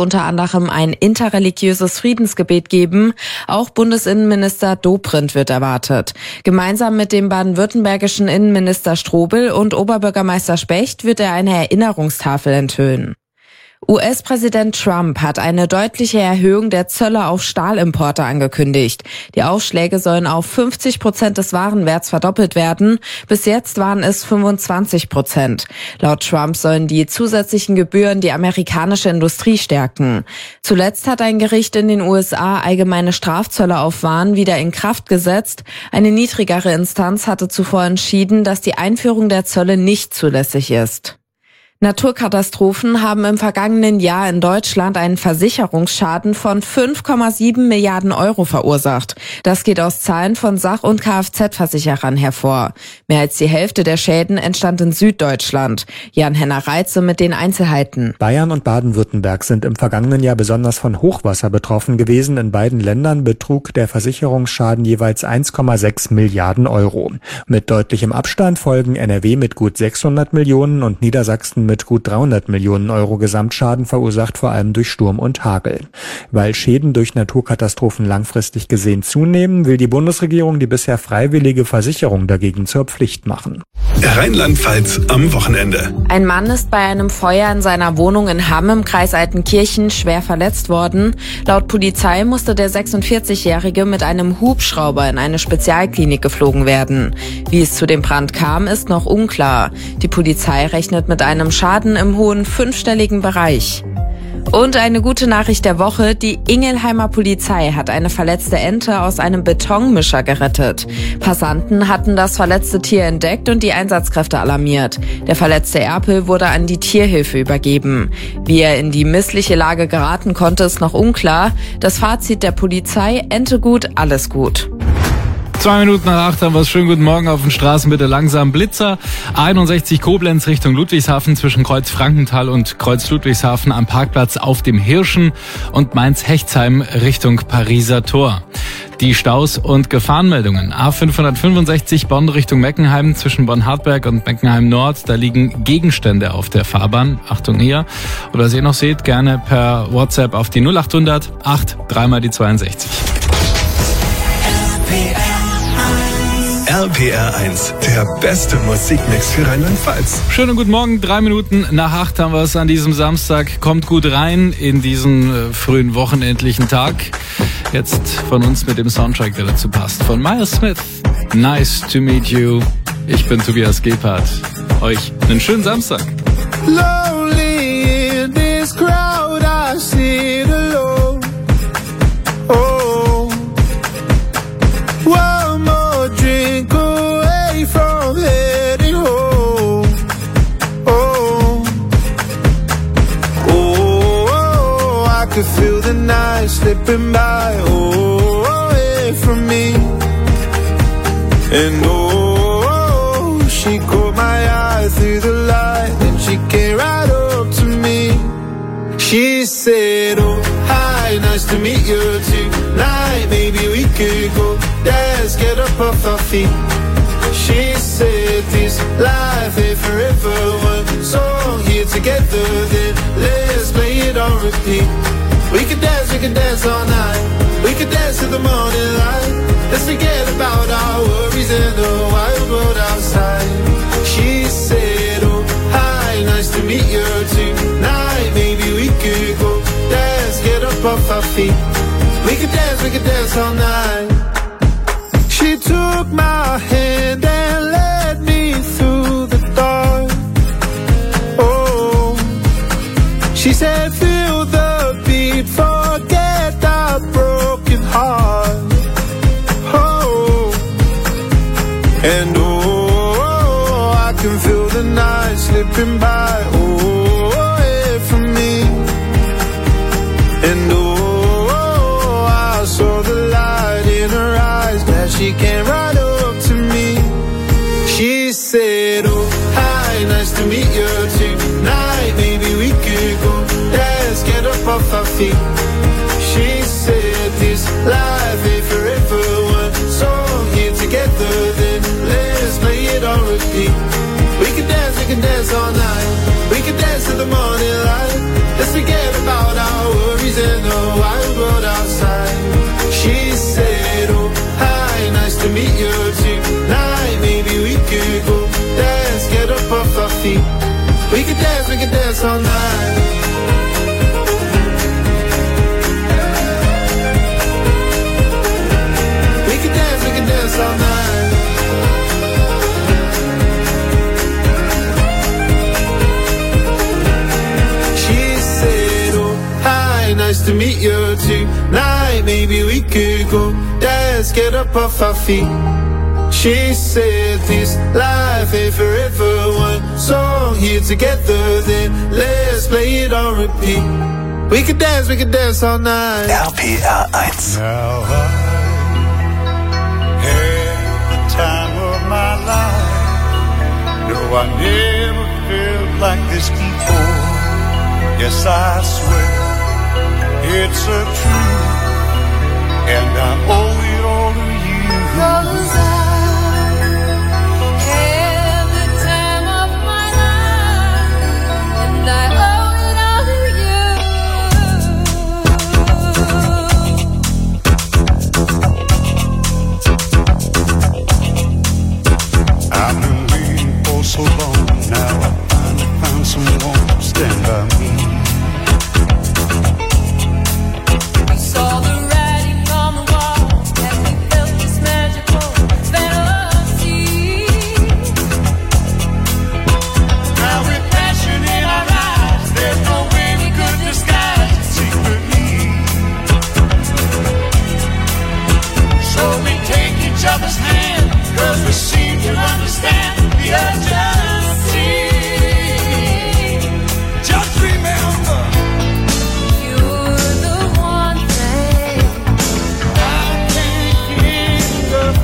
unter anderem ein interreligiöses Friedensgebet geben. Auch Bundesinnenminister Dobrindt wird erwartet. Gemeinsam mit dem baden-württembergischen Innenminister Strobel und Oberbürgermeister Specht wird er eine Erinnerungstafel enthüllen. US-Präsident Trump hat eine deutliche Erhöhung der Zölle auf Stahlimporte angekündigt. Die Aufschläge sollen auf 50% des Warenwerts verdoppelt werden. Bis jetzt waren es 25%. Laut Trump sollen die zusätzlichen Gebühren die amerikanische Industrie stärken. Zuletzt hat ein Gericht in den USA allgemeine Strafzölle auf Waren wieder in Kraft gesetzt. Eine niedrigere Instanz hatte zuvor entschieden, dass die Einführung der Zölle nicht zulässig ist. Naturkatastrophen haben im vergangenen Jahr in Deutschland einen Versicherungsschaden von 5,7 Milliarden Euro verursacht. Das geht aus Zahlen von Sach- und Kfz-Versicherern hervor. Mehr als die Hälfte der Schäden entstand in Süddeutschland. Jan-Henner Reitze mit den Einzelheiten. Bayern und Baden-Württemberg sind im vergangenen Jahr besonders von Hochwasser betroffen gewesen. In beiden Ländern betrug der Versicherungsschaden jeweils 1,6 Milliarden Euro. Mit deutlichem Abstand folgen NRW mit gut 600 Millionen und Niedersachsen mit gut 300 Millionen Euro Gesamtschaden, verursacht vor allem durch Sturm und Hagel. Weil Schäden durch Naturkatastrophen langfristig gesehen zunehmen, will die Bundesregierung die bisher freiwillige Versicherung dagegen zur Pflicht machen. Rheinland-Pfalz am Wochenende. Ein Mann ist bei einem Feuer in seiner Wohnung in Hamm im Kreis Altenkirchen schwer verletzt worden. Laut Polizei musste der 46-Jährige mit einem Hubschrauber in eine Spezialklinik geflogen werden. Wie es zu dem Brand kam, ist noch unklar. Die Polizei rechnet mit einem Schaden im hohen 5-stelligen Bereich. Und eine gute Nachricht der Woche, die Ingelheimer Polizei hat eine verletzte Ente aus einem Betonmischer gerettet. Passanten hatten das verletzte Tier entdeckt und die Einsatzkräfte alarmiert. Der verletzte Erpel wurde an die Tierhilfe übergeben. Wie er in die missliche Lage geraten konnte, ist noch unklar. Das Fazit der Polizei: Ente gut, alles gut. 2 Minuten nach 8 haben wir es. Schönen guten Morgen auf den Straßen. Bitte langsam Blitzer. 61 Koblenz Richtung Ludwigshafen zwischen Kreuz Frankenthal und Kreuz Ludwigshafen am Parkplatz auf dem Hirschen und Mainz-Hechtsheim Richtung Pariser Tor. Die Staus und Gefahrenmeldungen. A565 Bonn Richtung Meckenheim zwischen Bonn-Hartberg und Meckenheim Nord. Da liegen Gegenstände auf der Fahrbahn. Achtung hier. Oder was ihr noch seht, gerne per WhatsApp auf die 0800 8 3 mal die 62. RPR 1, der beste Musikmix für Rheinland-Pfalz. Schönen guten Morgen, 3 Minuten nach 8 haben wir es an diesem Samstag. Kommt gut rein in diesen frühen wochenendlichen Tag. Jetzt von uns mit dem Soundtrack, der dazu passt. Von Miles Smith, Nice to meet you. Ich bin Tobias Gebhardt. Euch einen schönen Samstag. Lonely in this crowd, I sit alone. Oh, one more drink away from heading home. Oh, oh, I could feel the night slipping by, oh, away from me. And oh, she caught my eye through the light, and she came right up to me. She said, oh, hi, nice to meet you tonight. Maybe we could go dance, get up off our feet. She said, this life ain't forever. One song here together, then let's play it on repeat. We could dance all night. We could dance till the morning light. Let's forget about our worries and the wild world outside. She said, oh, hi, nice to meet you tonight. Maybe we could go dance, get up off our feet. We could dance all night. She took my hand and led me through the dark. Oh, she said, feel the beat, forget that broken heart. Oh, and oh, I can feel the night slipping by, oh, away from me. And oh, I saw the light in her eyes, glad she came right up to me. She said, oh, hi, nice to meet you tonight. Maybe we could go dance, get up off our feet. She said, this life ain't forever. One song here together, then let's play it on repeat. We can dance all night. We can dance till the morning light. Let's forget about our dance all night. We could dance all night. She said, oh, hi, nice to meet you tonight. Maybe we could go dance, get up off our feet. She said this life ain't forever. One song here together, then let's play it on repeat. We could dance all night. RPR 1. Now I had the time of my life. No, I never felt like this before. Yes, I swear it's a truth, and I owe it all to you. 'Cause I had the time of my life, and I owe it all to you. I've been waiting for so long. Now I finally found someone to stand by me. We saw the writing on the wall, and we felt this magical fantasy. Now with passion in our eyes, there's no way we could disguise it secretly. So we take each other's hand, 'cause we seem to understand the urgency. Just remember, You're the one thing I can't give up.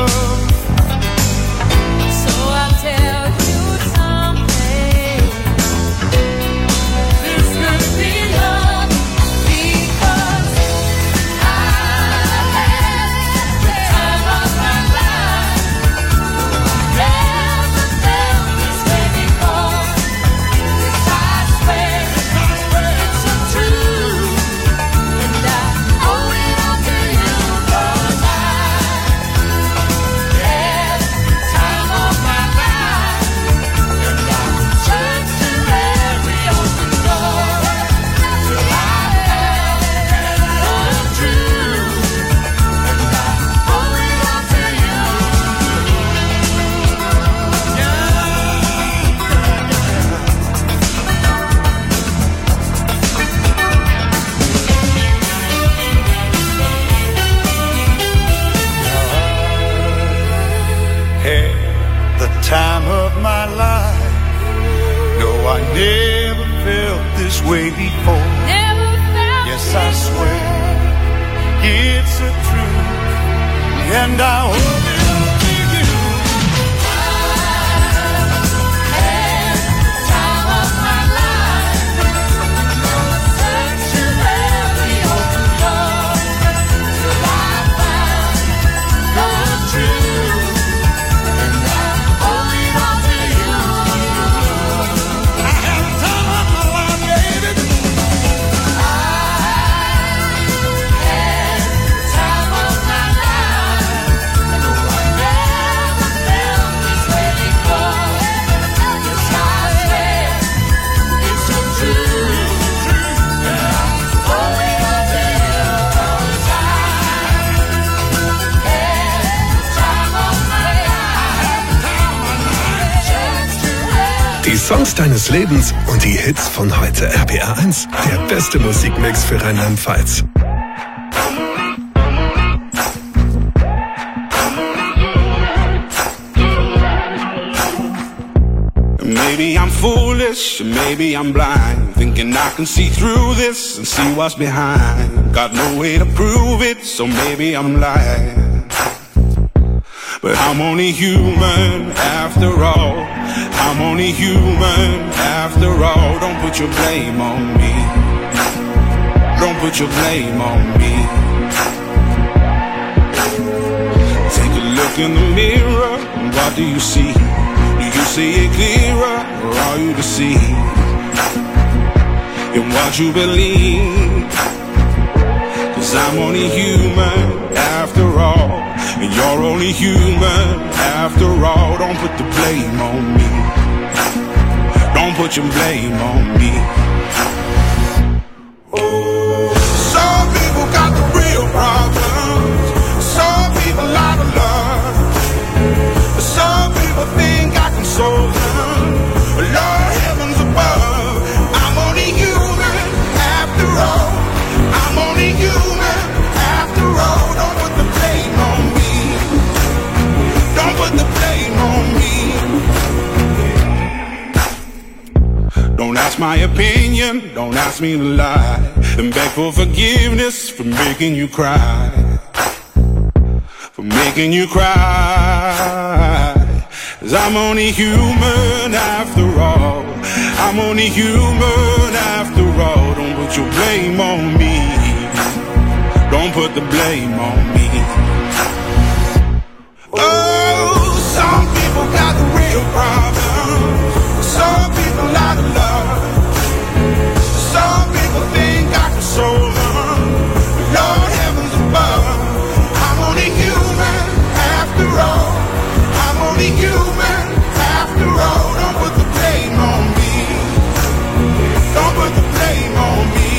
so I'll tell you something. This could be love, Because I had the time of my life. Never felt this way before. Yes, I swear it's a truth, and I owe it all to you. 'Cause I had the time of my life, and I turned to every open door till I had the truth, and I owe it all to you. had the time of my life. No, I never felt this way before. Never felt Yes, I swear it's a truth, and I owe it all to you. had the time of my life. Search to every open door till I found the truth, and I owe it all to you. I had the time of my life, baby. Had the time of my life. No, I never felt this way before. Yes, I swear it's so true, and I owe it all to you. 'Cause I had the time of my life. Chance to have Die Songs deines Lebens und die Hits von heute. RPR 1, der beste Musikmix für Rheinland-Pfalz. Maybe I'm foolish, maybe I'm blind, thinking I can see through this and see what's behind. Got no way to prove it, so maybe I'm lying. But I'm only human after all. I'm only human after all. Don't put your blame on me. Don't put your blame on me. Take a look in the mirror, what do you see? Do you see it clearer, or are you deceived in what you believe? 'Cause I'm only human after all, and you're only human after all. Don't put the blame on me. Don't put put your blame on me. Some people got the real problems. Some people out of love. Some people think I can solve them. Lord heavens above, I'm only human after all. I'm only human after all. Don't put the blame on me. Don't put the blame on me. Don't ask my opinion, don't ask me to lie, and beg for forgiveness for making you cry. For making you cry. 'Cause I'm only human after all. I'm only human after all. Don't put your blame on me. Don't put the blame on me. Oh, some people got the real problems. Some people out of love. Some people think I can solve them. Lord heavens above, I'm only human after all. I'm only human after all. Don't put the blame on me. Don't put the blame on me.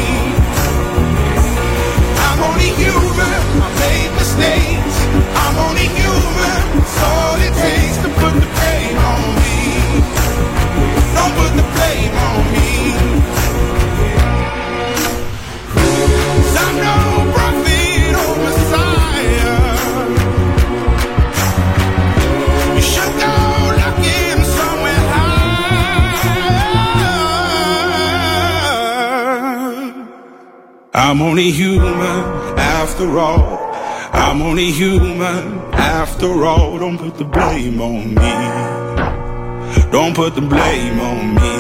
I'm only human. I made mistakes. I'm only human. It's all it takes to put the blame on me. Don't put the blame on me. 'Cause I'm no prophet or Messiah. You should go looking somewhere high. I'm only human after all. I'm only human after all. Don't put the blame on me. Don't put the blame on me.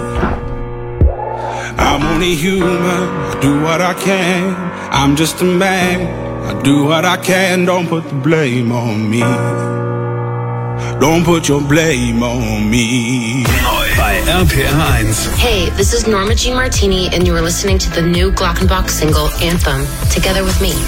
I'm only human. I do what I can. I'm just a man. I do what I can. Don't put the blame on me. Don't put your blame on me. Neu bei RPR 1. Hey, this is Norma Jean Martini, and you are listening to the new Glockenbach single, Anthem, Together With Me.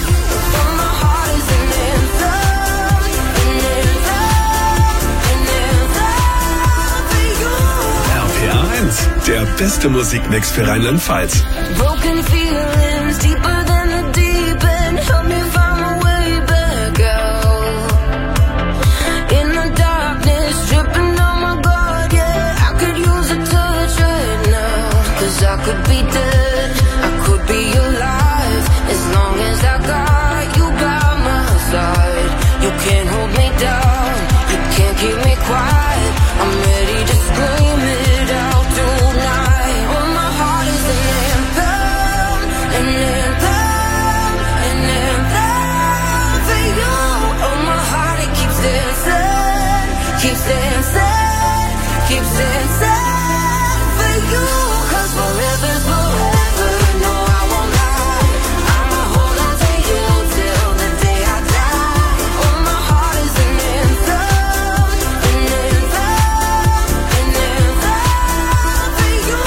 RPR 1, der beste Musikmix für Rheinland-Pfalz. Broken feelings deeper than the deep end. Help me find my way back out. In the darkness, dripping on my guard, yeah. I could use a touch right now. 'Cause I could be dead, I could be alive. As long as I got you by my side. You can't hold me down, you can't keep me quiet. I'm ready to scream it out tonight. Oh, my heart is an anthem, an anthem, an anthem for you. Oh, my heart, it keeps dancing, keeps dancing, keeps dancing for you. 'Cause forever's forever, no, I won't lie. I'ma hold on to you till the day I die. Oh, my heart is an anthem, an anthem, an anthem for you.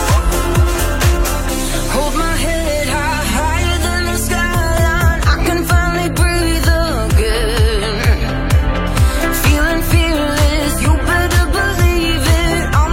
Hold my head high, higher than the skyline. I can finally breathe again. Feeling fearless, you better believe it.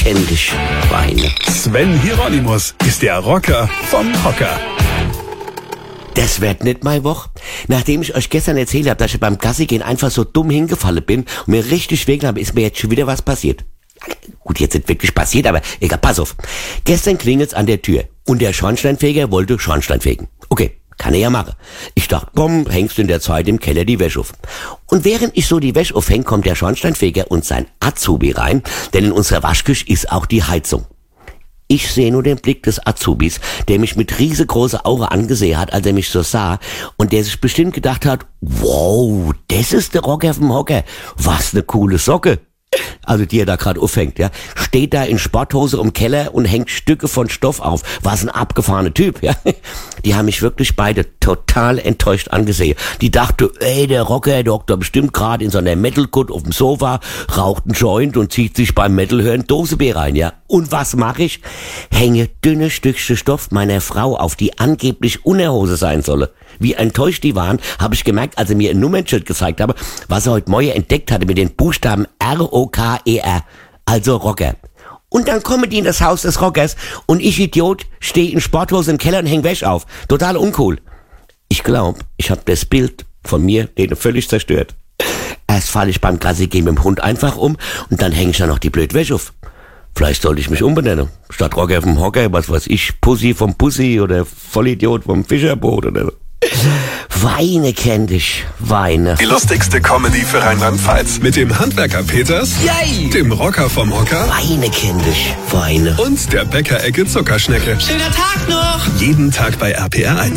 kenn dich, Weine. Sven Hieronymus ist der Rocker vom Hocker. Das wird nicht meine Woche. Nachdem ich euch gestern erzählt habe, dass ich beim Gassi-Gehen einfach so dumm hingefallen bin und mir richtig wehgetan habe, ist mir jetzt schon wieder was passiert. Gut, jetzt nicht wirklich passiert, aber egal, pass auf. Gestern klingelt's an der Tür und der Schornsteinfeger wollte Schornstein fegen. Okay, kann er ja machen. Ich dachte, komm, hängst in der Zeit im Keller die Wäsche auf. Und während ich so die Wäsche aufhäng, kommt der Schornsteinfeger und sein Azubi rein, denn in unserer Waschküche ist auch die Heizung. Ich sehe nur den Blick des Azubis, der mich mit riesengroßer Auge angesehen hat, als er mich so sah, und der sich bestimmt gedacht hat, wow, das ist der Rocker vom Hocker. Was ne coole Socke. Also die er da gerade aufhängt, ja. Steht da in Sporthose im Keller und hängt Stücke von Stoff auf. Was ein abgefahrener Typ, ja. Die haben mich wirklich beide total enttäuscht angesehen. Die dachte, ey, der Rocker, der hockt da bestimmt gerade in so einer Metal-Cut auf dem Sofa, raucht einen Joint und zieht sich beim Metal-Hören Dosebier rein, ja. Und was mache ich? Hänge dünne Stückchen Stoff meiner Frau auf, die angeblich Unterhose sein solle. Wie enttäuscht die waren, habe ich gemerkt, als er mir ein Nummernschild gezeigt habe, was er heute Morgen entdeckt hatte mit den Buchstaben R-O-K-E-R, also Rocker. Und dann kommen die in das Haus des Rockers und ich, Idiot, stehe in Sporthose im Keller und häng Wäsche auf. Total uncool. Ich glaube, ich habe das Bild von mir denen völlig zerstört. Erst falle ich beim Gassi-Gehen mit dem Hund einfach um und dann hänge ich da noch die blöd Wäsche auf. Vielleicht sollte ich mich umbenennen. Statt Rocker vom Hocker, was weiß ich, Pussy vom Pussy oder Vollidiot vom Fischerboot oder so. Weine kenn dich, Weine. Die lustigste Comedy für Rheinland-Pfalz mit dem Handwerker Peters, Yay! dem Rocker vom Hocker Weine kenn dich, Weine. und der Bäckerecke Zuckerschnecke. Schöner Tag noch! Jeden Tag bei RPR 1.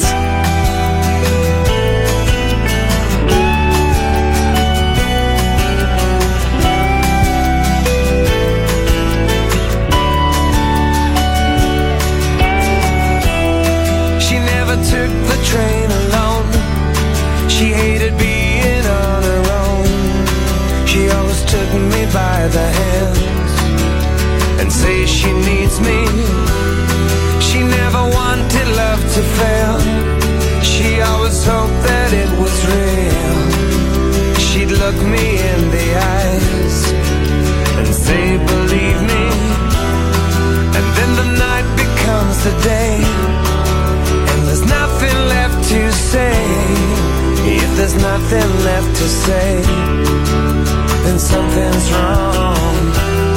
She never took the train alone. She hated being on her own. She always took me by the hands and say she needs me. She never wanted love to fail. She always hoped that it was real. She'd look me in the eyes and say, believe me. And then the night becomes the day. There's nothing left to say. If there's nothing left to say, then something's wrong.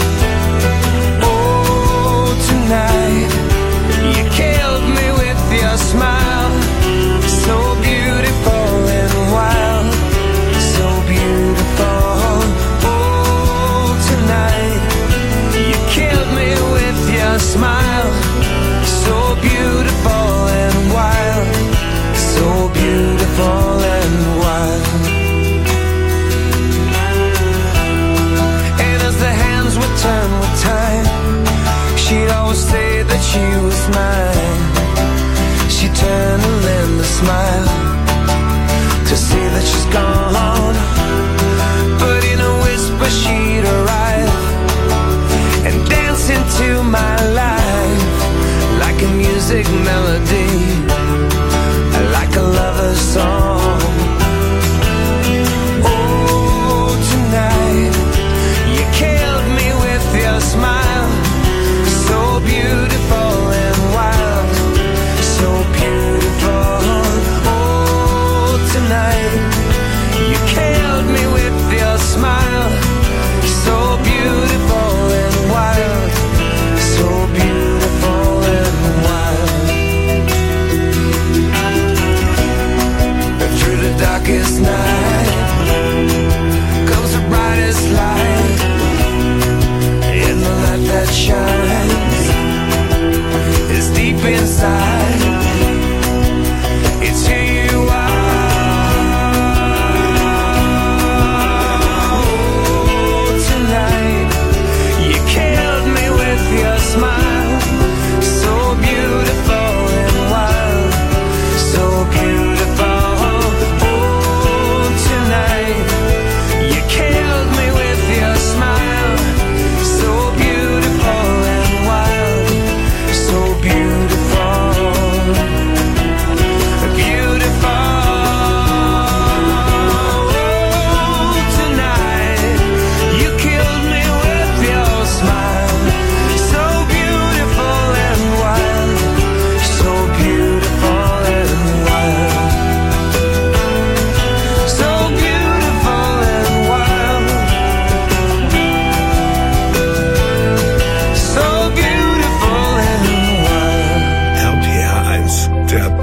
Oh, tonight you killed me with your smile. So beautiful and wild, so beautiful. Oh, tonight you killed me with your smile. So beautiful and wild, so beautiful and wild. And as the hands would turn with time, she'd always say that she was mine. She'd turn and lend a smile to see that she's gone. But in a whisper she'd arrive and dance into my life like a music melody, like a lover's song. Oh, tonight you killed me with your smile. So beautiful and wild, so beautiful. Oh, tonight you killed me with your smile. So beautiful and wild, so beautiful and wild.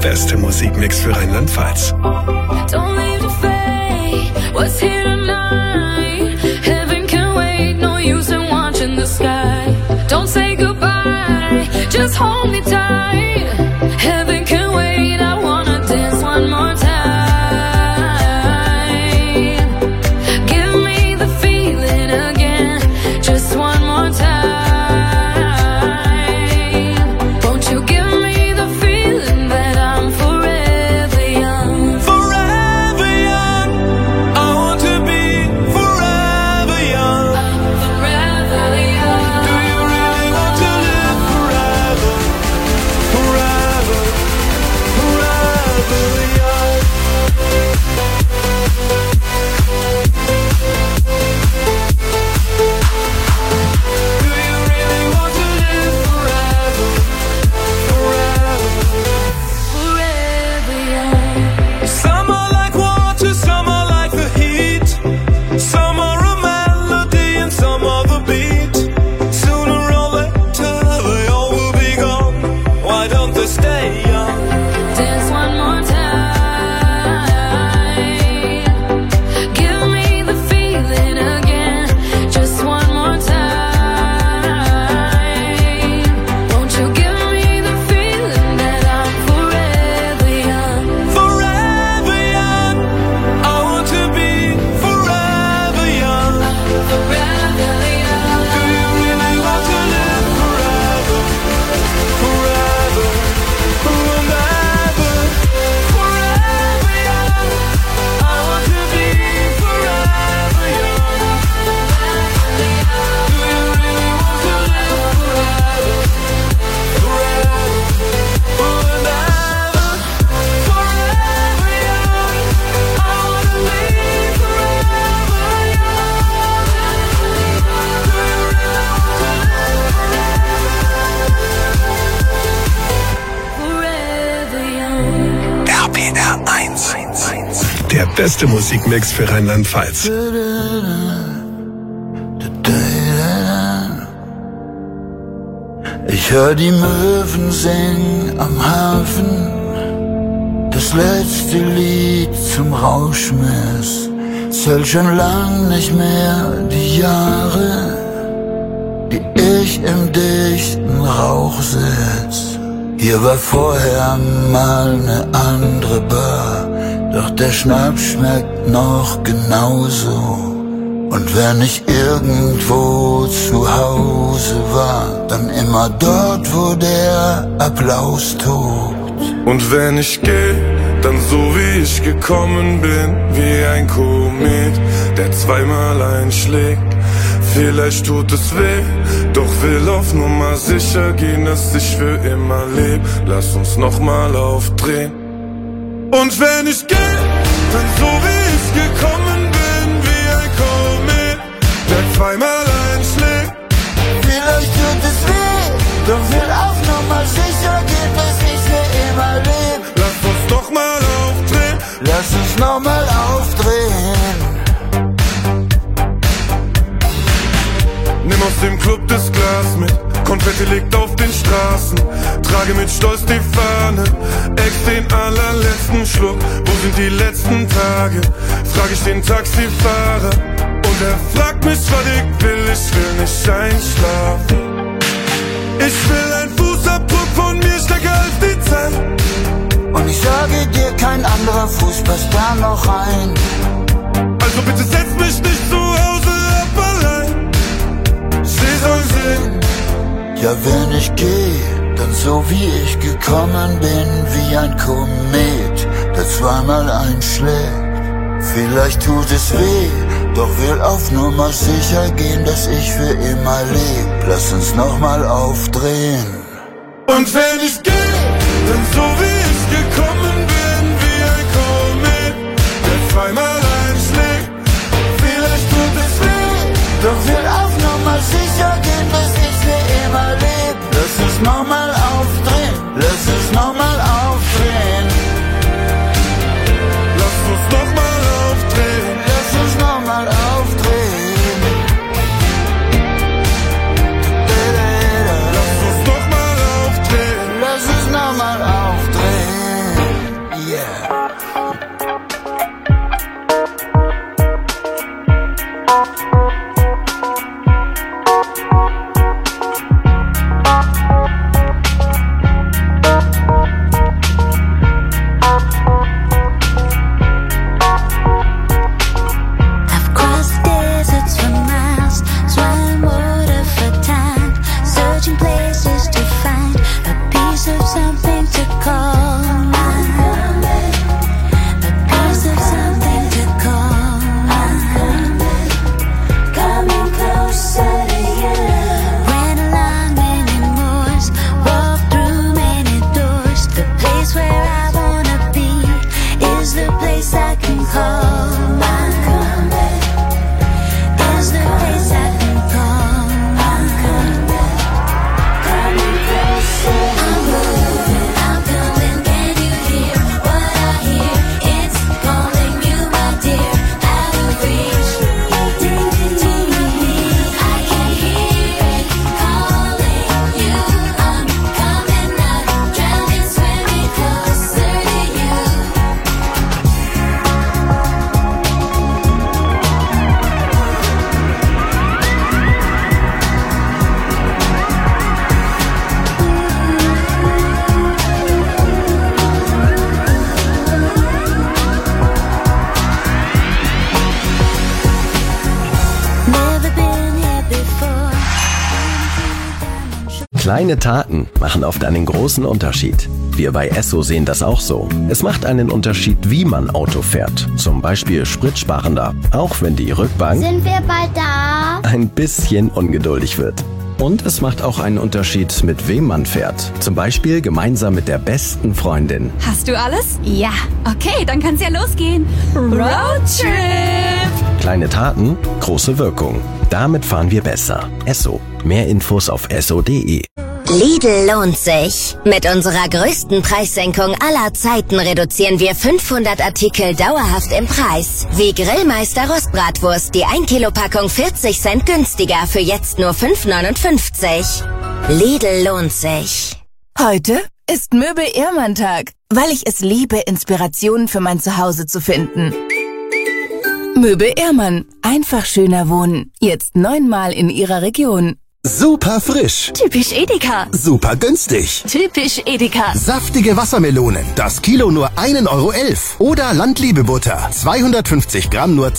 beste Musikmix für Rheinland-Pfalz. Don't leave the fate, what's here tonight? Heaven can wait, no use in watching the sky. Don't say goodbye, just hold me tight. Heaven can wait, I wanna dance one more time. Give me the feeling again, just one more time. Won't you give me the feeling that I'm forever young? Forever young, I want to be forever young. Forever young. Do you really want to live forever? Forever, forever young. Do you really want to live forever? Forever. Forever young. Some are like water, some are like the heat. Some are a melody and some are the beat. Sooner or later they all will be gone. Why don't they stay young? Dance one more time. Give me the feeling again, just one more time. Won't you give me the feeling that I'm forever young? Forever young, I want to be forever young. Forever young. Do you really want to live forever? Forever, forever, forever young. I want to be forever young. Do you really want to live forever? Forever, forever, forever young. I want to be forever young. Forever young. RPR 1. Der beste Musikmix für Rheinland-Pfalz. Ich hör die Möwen singen am Hafen, das letzte Lied zum Rauschmiss. Zählt schon lang nicht mehr die Jahre, die ich im dichten Rauch sitz. Hier war vorher mal ne andere Bar, doch der Schnaps schmeckt noch genauso. Und wenn ich irgendwo zu Hause war, dann immer dort, wo der Applaus tobt. Und wenn ich geh, dann so wie ich gekommen bin, wie ein Komet, der zweimal einschlägt. Vielleicht tut es weh, doch will auf Nummer sicher gehen, dass ich für immer leb. Lass uns nochmal aufdrehen. Und wenn ich geh, dann so wie ich gekommen bin, wie ein Komet, der zweimal einschlägt. Vielleicht tut es weh, doch will auf Nummer sicher gehen, dass ich für immer leb. Lass uns nochmal aufdrehen. Lass uns nochmal aufdrehen. Nimm aus dem Club das Glas mit, Konfetti liegt auf den Straßen. Trage mit Stolz die Fahne, ex den allerletzten Schluck. Wo sind die letzten Tage? Frag ich den Taxifahrer. Und er fragt mich, was ich will nicht einschlafen. Ich will ein Fußabdruck von mir stärker als die Zeit. Und ich sage dir, kein anderer Fuß passt da noch rein. Also bitte setz mich nicht zu Hause ab allein. Sie soll sehen. Ja, wenn ich geh, dann so wie ich gekommen bin, wie ein Komet, der zweimal einschlägt. Vielleicht tut es weh, doch will auf Nummer sicher gehen, dass ich für immer leb. Lass uns nochmal aufdrehen. Und wenn ich geh, dann so wie ich gekommen bin, wie ein Komet, der zweimal einschlägt. Vielleicht tut es weh, doch will auf Nummer sicher gehen, dass ich für immer leb. Lass uns nochmal aufdrehen. Lass uns nochmal aufdrehen. Lass uns nochmal aufdrehen. Lass uns nochmal aufdrehen. Lass uns nochmal aufdrehen. Lass uns nochmal aufdrehen. Kleine Taten machen oft einen großen Unterschied. Wir bei Esso sehen das auch so. Es macht einen Unterschied, wie man Auto fährt. Zum Beispiel spritsparender, auch wenn die Rückbank Sind wir bald da? ein bisschen ungeduldig wird. Und es macht auch einen Unterschied, mit wem man fährt. Zum Beispiel gemeinsam mit der besten Freundin. Hast du alles? Ja. Okay, dann kann's ja losgehen. Roadtrip! Kleine Taten, große Wirkung. Damit fahren wir besser. Esso. Mehr Infos auf esso.de. Lidl lohnt sich. Mit unserer größten Preissenkung aller Zeiten reduzieren wir 500 Artikel dauerhaft im Preis. Wie Grillmeister Rostbratwurst, die 1 Kilo Packung 40 Cent günstiger für jetzt nur 5,59. Lidl lohnt sich. Heute ist Möbel-Ehrmann-Tag, weil ich es liebe, Inspirationen für mein Zuhause zu finden. Möbel Ehrmann. Einfach schöner wohnen. Jetzt 9-mal in Ihrer Region. Super frisch. Typisch Edeka. Super günstig. Typisch Edeka. Saftige Wassermelonen. Das Kilo nur 1,11 Euro. Oder Landliebebutter. 250 Gramm nur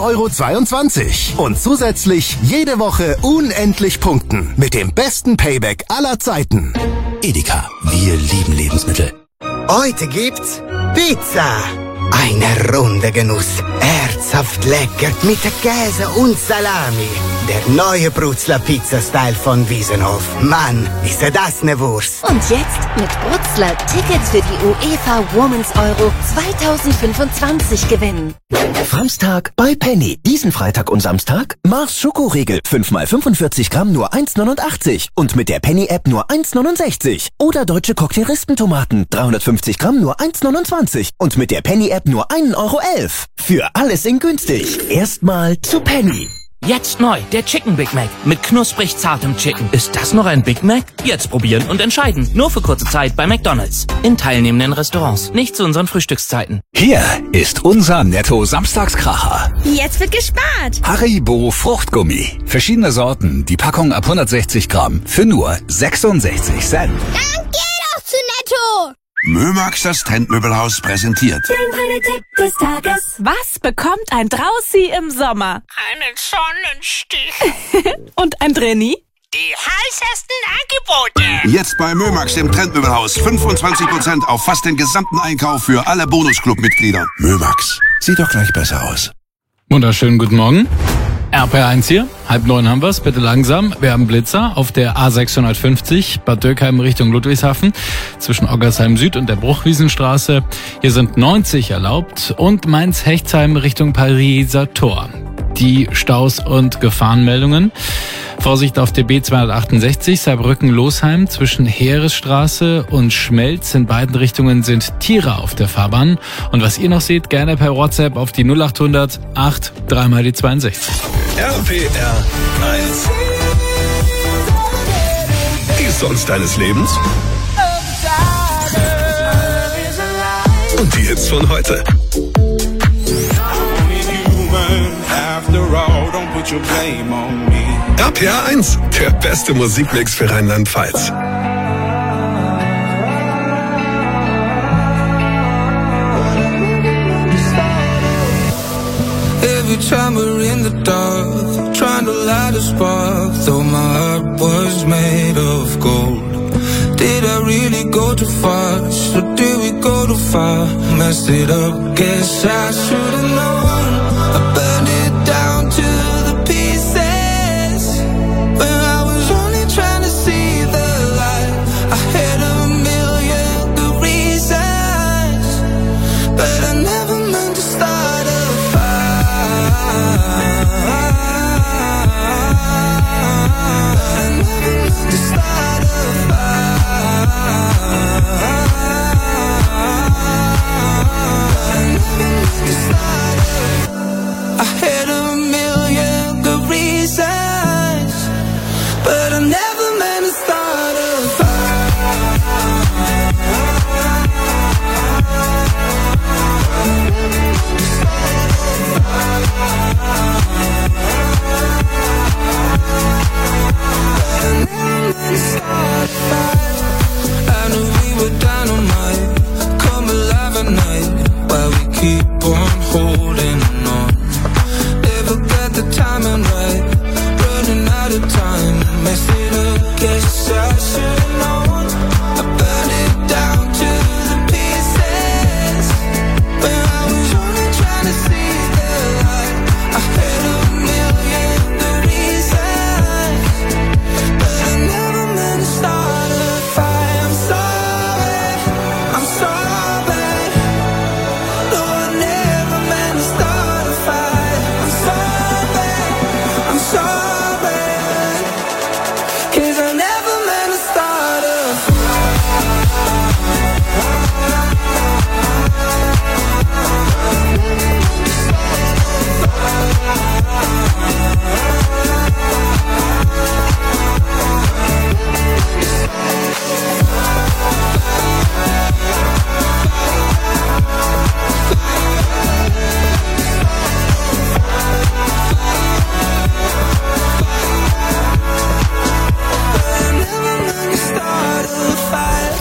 2,22 Euro. Und zusätzlich jede Woche unendlich punkten. Mit dem besten Payback aller Zeiten. Edeka. Wir lieben Lebensmittel. Heute gibt's Pizza. Eine runde Genuss. Herzhaft lecker mit Käse und Salami. Der neue Brutzler Pizza-Style von Wiesenhof. Mann, ist das ne Wurst. Und jetzt mit Brutzler Tickets für die UEFA Women's Euro 2025 gewinnen. Samstag bei Penny. Diesen Freitag und Samstag Mars Schokoriegel. 5x45 Gramm nur 1,89. Und mit der Penny-App nur 1,69. Oder deutsche Cocktail-Rispentomaten. 350 Gramm nur 1,29. Und mit der Penny-App nur 1,11 Euro. Für alles in günstig. Erstmal zu Penny. Jetzt neu, der Chicken Big Mac mit knusprig zartem Chicken. Ist das noch ein Big Mac? Jetzt probieren und entscheiden. Nur für kurze Zeit bei McDonald's. In teilnehmenden Restaurants. Nicht zu unseren Frühstückszeiten. Hier ist unser Netto-Samstagskracher. Jetzt wird gespart. Haribo Fruchtgummi. Verschiedene Sorten. Die Packung ab 160 Gramm für nur 66 Cent. Dann geh doch zu Netto. Mömax, das Trendmöbelhaus, präsentiert. Der Tipp des Tages. Was bekommt ein Draußi im Sommer? Einen Sonnenstich. Und ein Drenni? Die heißesten Angebote. Jetzt bei Mömax, dem Trendmöbelhaus. 25% auf fast den gesamten Einkauf für alle Bonusclub-Mitglieder. Mömax, sieht doch gleich besser aus. Wunderschönen guten Morgen. RPR1 hier, 8:30 haben wir's, bitte langsam. Wir haben Blitzer auf der A650, Bad Dürkheim Richtung Ludwigshafen, zwischen Oggersheim Süd und der Bruchwiesenstraße. Hier sind 90 erlaubt und Mainz-Hechtsheim Richtung Pariser Tor. Die Staus und Gefahrenmeldungen. Vorsicht auf der B268 Saarbrücken-Losheim zwischen Heeresstraße und Schmelz. In beiden Richtungen sind Tiere auf der Fahrbahn. Und was ihr noch seht, gerne per WhatsApp auf die 0800 8 3 die 62. RPR 1. Die Songs deines Lebens. Und die Hits von heute. RPR 1, der beste Musikmix für Rheinland-Pfalz. Every time we're in the dark, trying to light a spark, though my heart was made of gold. Did I really go too fast, or did we go too far? Messed it up, guess I should've known. I burned it down to the pieces, when I was only trying to see the light. I had a million good reasons, but I never meant to start a fire. I never meant to start a fire. I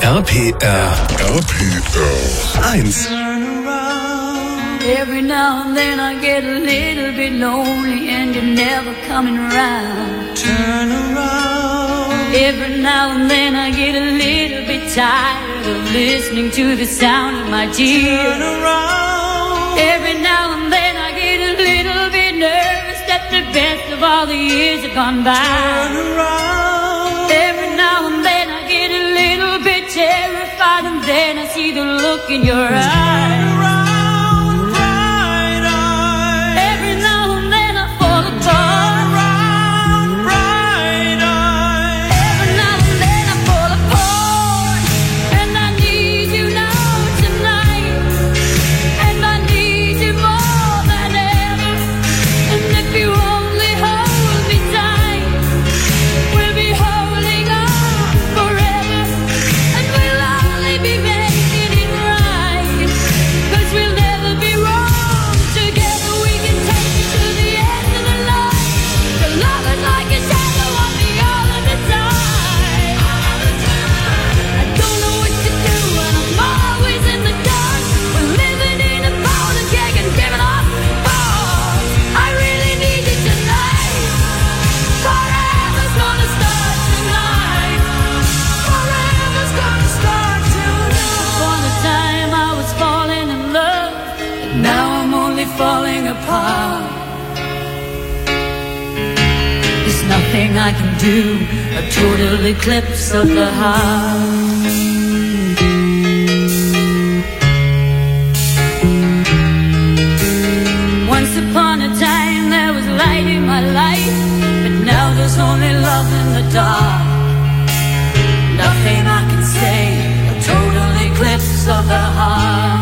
RPR 1. Every now and then I get a little bit lonely and you're never coming around. Turn around. Every now and then I get a little bit tired of listening to the sound of my tears. Turn around. Every now and then I get a little bit nervous that the best of all the years have gone by. Turn around. Every now and then I get a little bit terrified and then I see the look in your eyes. Falling apart. There's nothing I can do, a total eclipse of the heart. Once upon a time there was light in my life, but now there's only love in the dark. Nothing I can say, a total eclipse of the heart.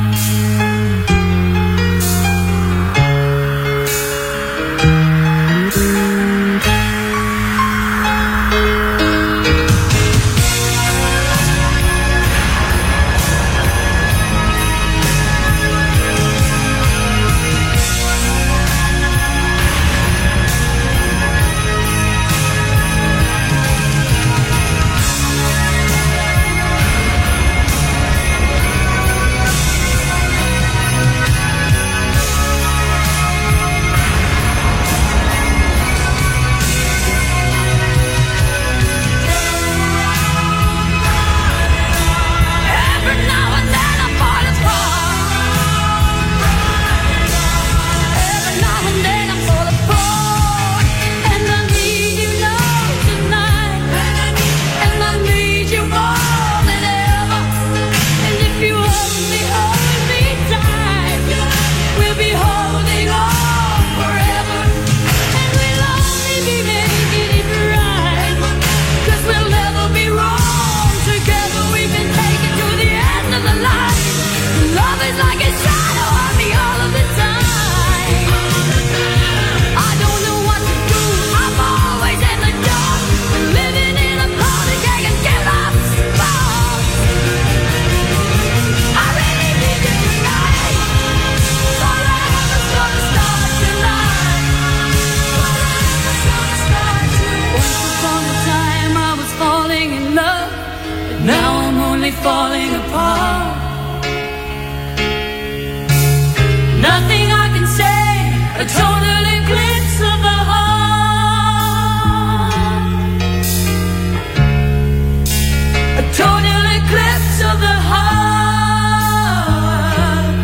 Falling apart. Nothing I can say, a total eclipse of the heart. A total eclipse of the heart.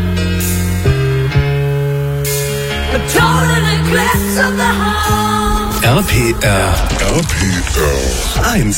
A total eclipse of the heart. RPR 1.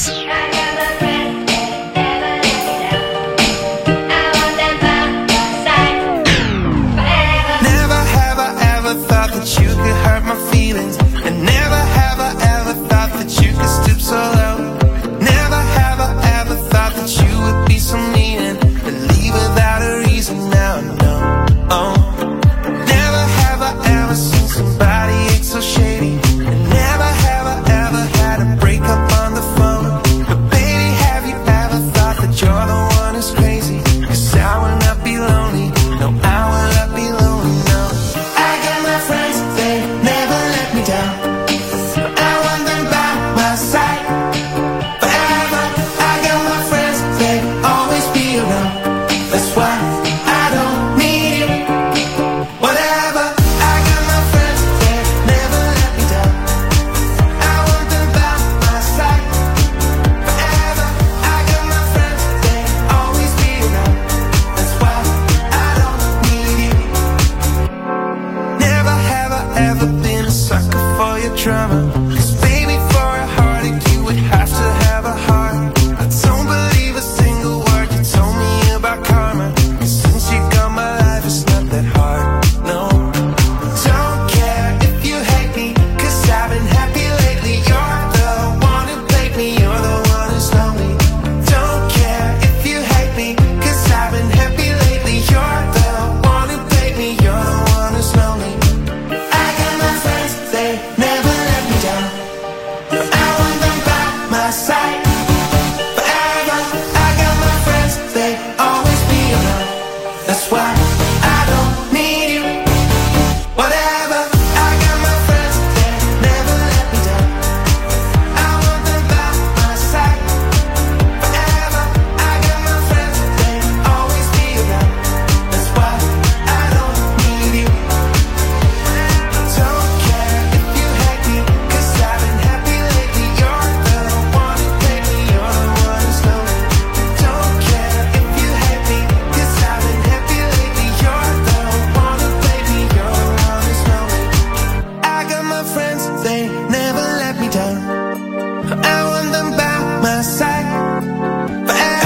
You could hurt my feelings, and never have I ever thought that you could stoop so low. Never have I ever thought that you would be so mean and leave without a reason. Now I know. Oh, never have I ever seen somebody act so shady, and never have I ever had a break up on the phone.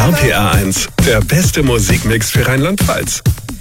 RPA 1, der beste Musikmix für Rheinland-Pfalz.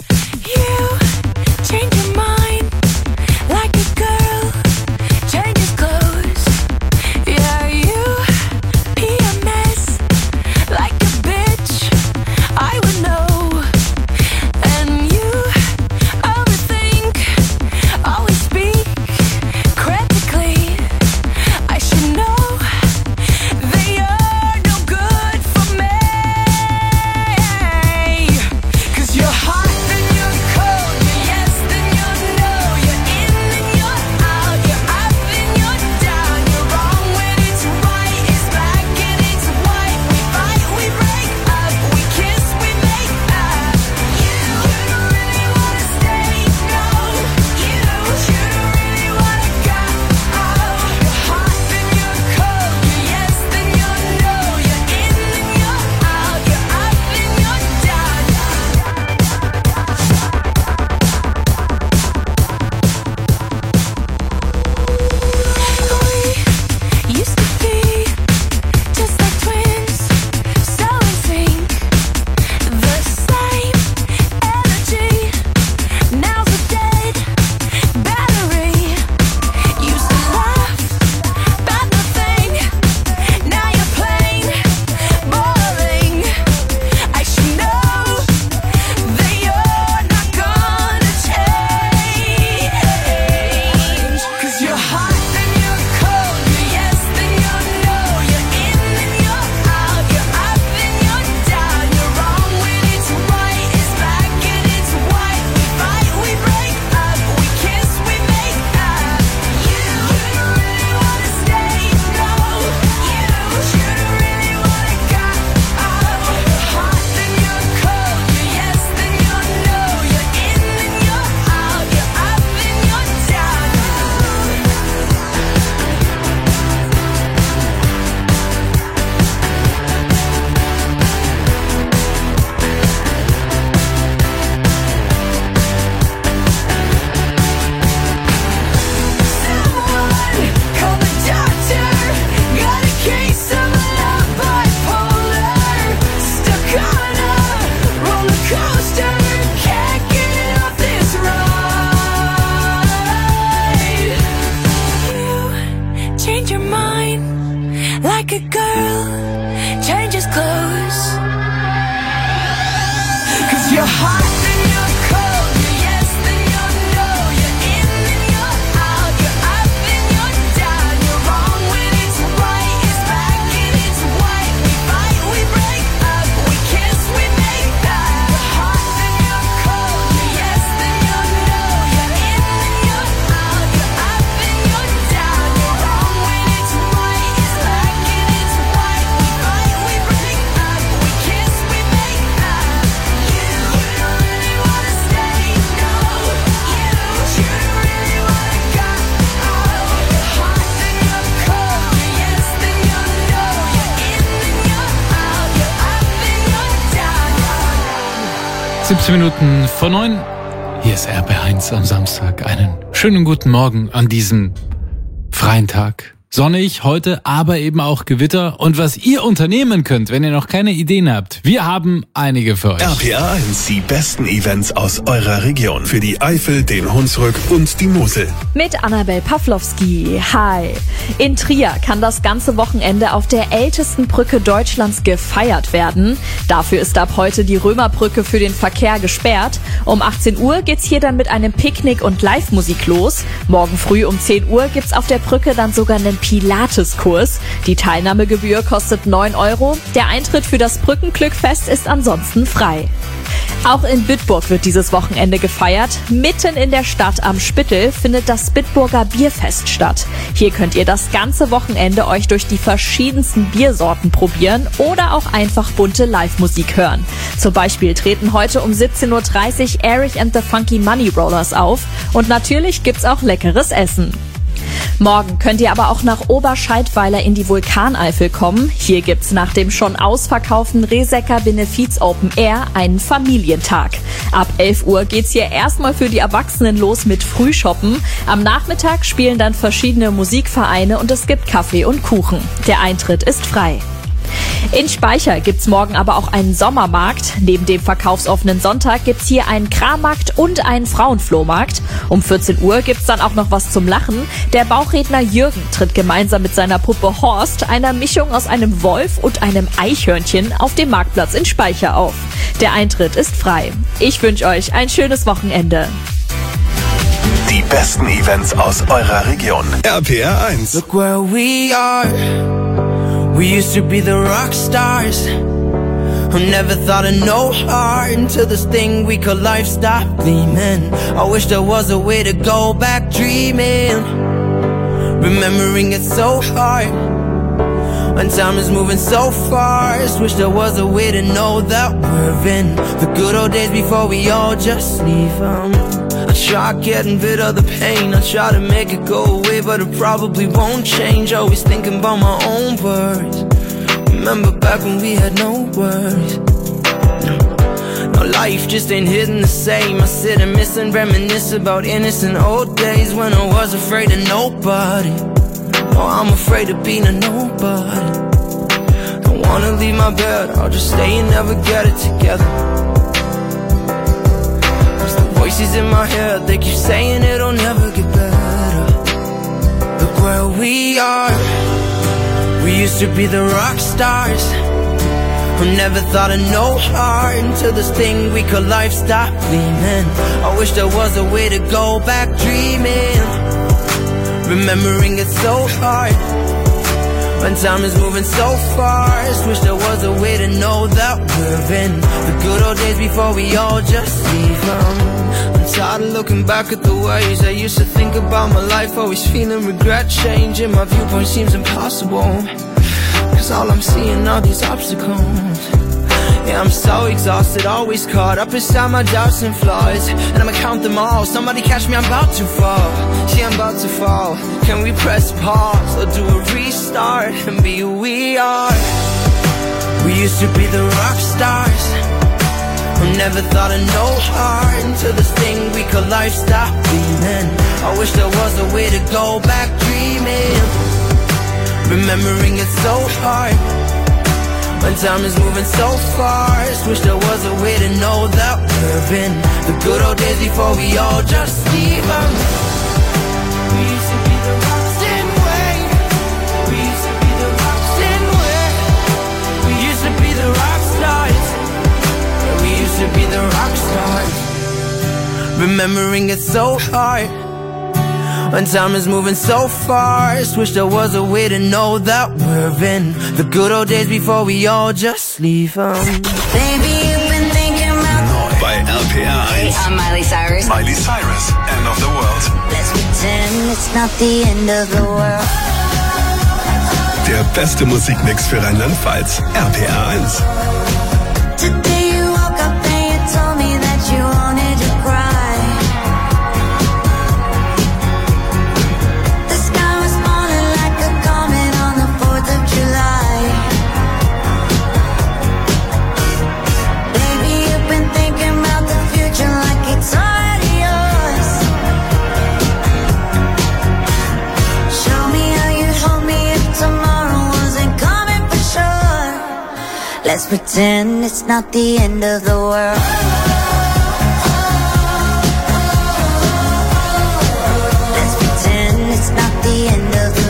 Minuten vor 9. Hier ist RP1 am Samstag. Einen schönen guten Morgen an diesem freien Tag. Sonnig heute, aber eben auch Gewitter. Und was ihr unternehmen könnt, wenn ihr noch keine Ideen habt, wir haben einige für euch. RPA 1, die besten Events aus eurer Region. Für die Eifel, den Hunsrück und die Mosel. Mit Annabel Pawlowski. Hi. In Trier kann das ganze Wochenende auf der ältesten Brücke Deutschlands gefeiert werden. Dafür ist ab heute die Römerbrücke für den Verkehr gesperrt. Um 18 Uhr geht's hier dann mit einem Picknick und Live-Musik los. Morgen früh um 10 Uhr gibt's auf der Brücke dann sogar einen Pilates-Kurs. Die Teilnahmegebühr kostet 9 €. Der Eintritt für das Brückenglückfest ist ansonsten frei. Auch in Bitburg wird dieses Wochenende gefeiert. Mitten in der Stadt am Spittel findet das Bitburger Bierfest statt. Hier könnt ihr das ganze Wochenende euch durch die verschiedensten Biersorten probieren oder auch einfach bunte Live-Musik hören. Zum Beispiel treten heute um 17:30 Uhr Erich and the Funky Money Rollers auf. Und natürlich gibt's auch leckeres Essen. Morgen könnt ihr aber auch nach Oberscheidweiler in die Vulkaneifel kommen. Hier gibt's nach dem schon ausverkauften Resecker Benefiz Open Air einen Familientag. Ab 11 Uhr geht's hier erstmal für die Erwachsenen los mit Frühshoppen. Am Nachmittag spielen dann verschiedene Musikvereine und es gibt Kaffee und Kuchen. Der Eintritt ist frei. In Speicher gibt's morgen aber auch einen Sommermarkt. Neben dem verkaufsoffenen Sonntag gibt's hier einen Krammarkt und einen Frauenflohmarkt. Um 14 Uhr gibt's dann auch noch was zum Lachen. Der Bauchredner Jürgen tritt gemeinsam mit seiner Puppe Horst, einer Mischung aus einem Wolf und einem Eichhörnchen, auf dem Marktplatz in Speicher auf. Der Eintritt ist frei. Ich wünsche euch ein schönes Wochenende. Die besten Events aus eurer Region. RPR 1. Look where we are. We used to be the rock stars. Who never thought of no heart until this thing we call life stopped gleaming. I wish there was a way to go back dreaming. Remembering it so hard. When time is moving so fast. Wish there was a way to know that we're in the good old days before we all just leave them. I try getting rid of the pain. I try to make it go away, but it probably won't change. Always thinking about my own words. Remember back when we had no worries. No, life just ain't hitting the same. I sit and miss and reminisce about innocent old days when I was afraid of nobody. Oh, I'm afraid of being a nobody. Don't wanna leave my bed, I'll just stay and never get it together. Voices in my head, they keep saying it'll never get better. Look where we are. We used to be the rock stars. Who never thought of no heart until this thing we call life stopped gleaming. I wish there was a way to go back dreaming. Remembering it so hard. When time is moving so fast. Wish there was a way to know that we're in the good old days before we all just leave them. I'm tired of looking back at the ways I used to think about my life. Always feeling regret changing. My viewpoint seems impossible, cause all I'm seeing are these obstacles. Yeah, I'm so exhausted, always caught up inside my doubts and flaws. And I'ma count them all, somebody catch me, I'm about to fall. See, I'm about to fall. Can we press pause or do a restart and be who we are? We used to be the rock stars. Who never thought of no heart until this thing we call life stopped beaming. I wish there was a way to go back dreaming. Remembering it so hard. When time is moving so fast. Wish there was a way to know that we're in the good old days before we all just leave them. We used to be the rocks in way. We used to be the rocks in way. We used to be the rock stars. We used to be the rock stars. Remembering it so hard. When time is moving so fast. Wish there was a way to know that we're in the good old days before we all just leave them. Baby, you've been thinking about Bei RPR 1. Hey, I'm Miley Cyrus. Miley Cyrus, End of the World. Let's pretend it's not the end of the world. Der beste Musikmix für Rheinland-Pfalz. RPR 1. Today you woke up and you told me that you wanted to cry. The sky was falling like a comet on the 4th of July. Baby, you've been thinking about the future like it's already yours. Show me how you'd hold me if tomorrow wasn't coming for sure. Let's pretend it's not the end of the world. Let's pretend it's not the end of the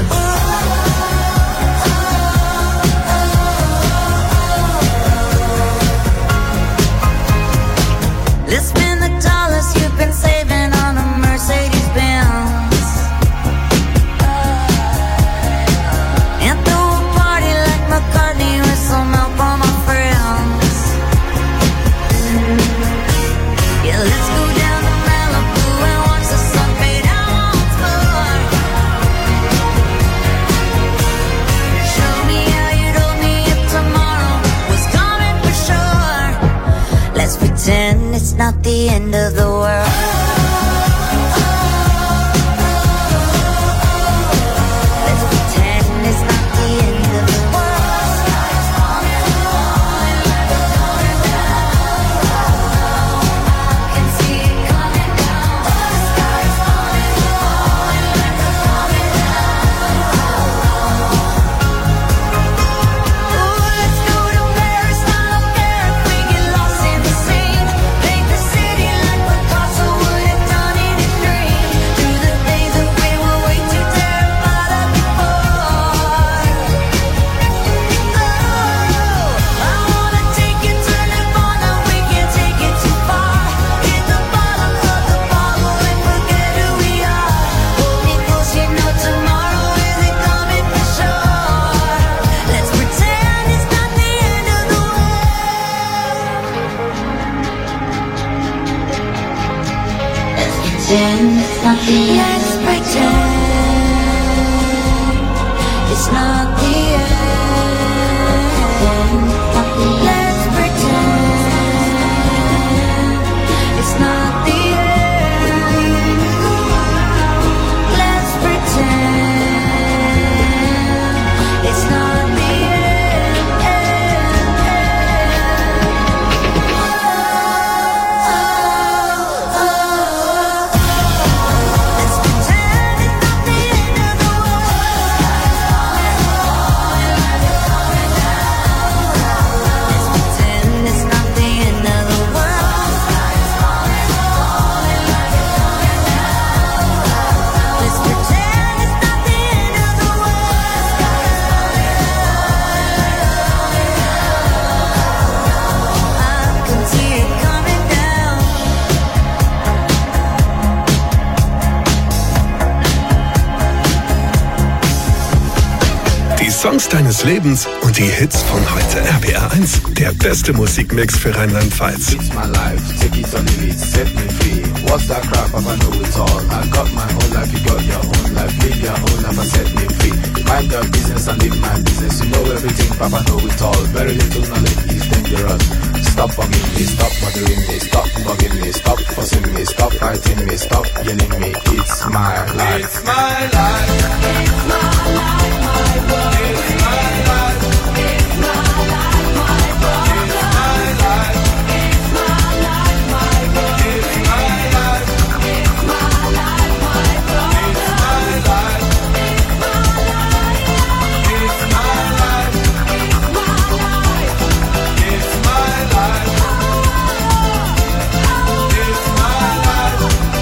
world. Let's spend the dollars you've been saving on a Mercedes Benz. And throw a party like McCartney with some help from my friends. Yeah, let's go down to Malibu and watch the sun fade out once more. Show me how you'd hold me if tomorrow was coming for sure. Let's pretend it's not the end of the world. Let's pretend it's not the end of the world. Sky's falling, falling like a coming down. I can see it coming down. The sky's falling, falling like a coming down. Ooh, pretend it's not the end. Let's pretend it's not the end. Let's pretend it's not the end. Let's pretend it's not the Songs deines Lebens und die Hits von heute. RBR1, der beste Musikmix für Rheinland-Pfalz. It's my life, take it or leave it, set me free. What's that crap? I know it all. I got my own life, you got your own life. Live your own life and set me free. Mind your business and live my business. You know everything, Papa know it all. Very little knowledge is dangerous. Stop bugging me, stop bothering me, stop bugging me, stop fussing me, stop fighting me, stop yelling me. It's my life. It's my life. It's my life, my world. It's my life. It's my life, my world. It's my life. It's my life, my world. It's my life. It's my life, my world. It's my life. It's my life. It's my life. It's my life. It's my life. It's my life.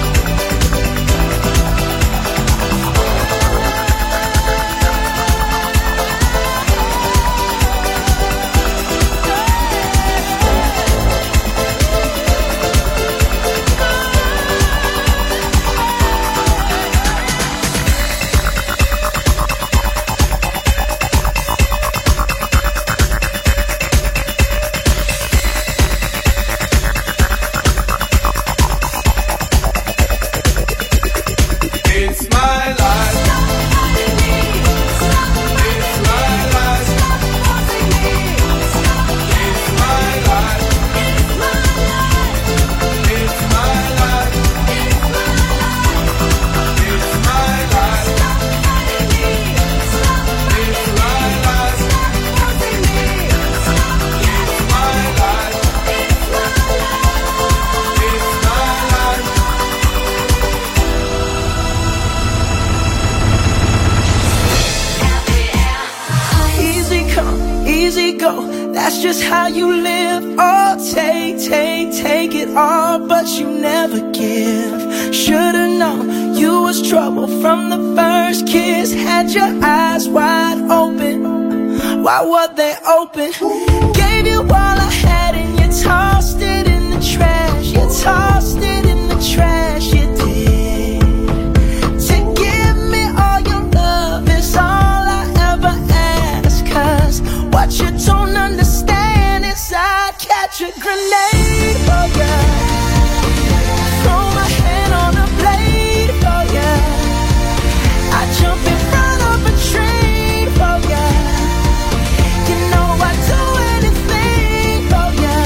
That's just how you live. Oh, take it all, but you never give. Should've known you was trouble from the first kiss. Had your eyes wide open. Why were they open? Gave you all I had and you tossed it in the trash. You tossed it in the trash, you did. To give me all your love is all I ever ask. Cause what you don't understand is I'd catch a grenade for ya. Throw my hand on a blade for ya. I'd jump in front of a train for ya. You know I'd do anything for ya.